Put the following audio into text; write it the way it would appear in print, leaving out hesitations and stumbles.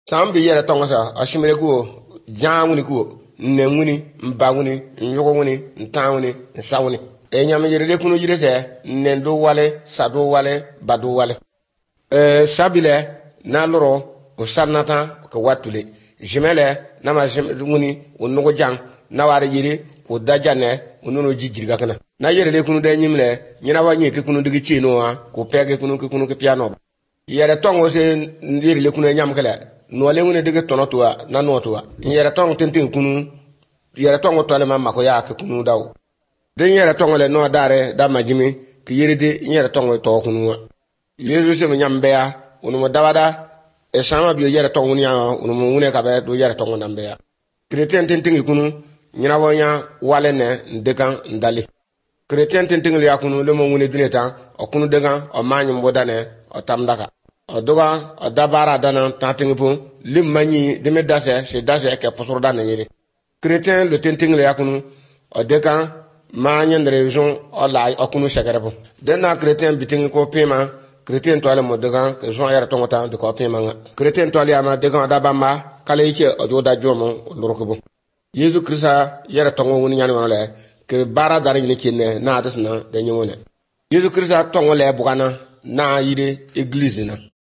Sambi yere tonga sa ashimere ko janguni ko nenguni mbanguni nyogoni ntawuni nsawuni enyam yere kunu jire se nendo wale sado wale badu wale sabile na loro o sanata ko watule jimele na ma jimuni onugo jang na ware yiri ko dajane onuno jijirga kana na yere kunu de nyimle nyina wa nyeke kunu digi chino wa ko pege kunu ke piano yere tongo se yere kunu nyam kala no le ngune dege tonotua na notua yere tong tenten kunu yere tongo tole mamma ko ya ke kunu daw den yere tongo le no dare da majimi ke yere de yere tongo to kunu yesu se nyambe ya unu mo dawada e sama bi yere tongo nya unu mo ngune ka be do yere tongo nambe ya kreten tenten kunu nyina wonya wale ne ndekan ndali kreten tenten le akunu le mo ngune dineta o kunu degan o manyum bodane o tamdaka odoga odabara dana tatingipu limmanyi deme dase se dase ke posoro dana yele chrétien le tentingle yakunu odekan ma nyandre jon ola okunu shagarepo dena chrétien bitingi ko pema chrétien to ale modegan ke jon yara tongota de ko pema nga chrétien to ale ama degan dabamba kala yike ododa jomo lorokubo yesu krista yara tongo woni nyani wala ke bara dara ni kinne na adasna de nyone yesu krista tongo le bugana na yire église na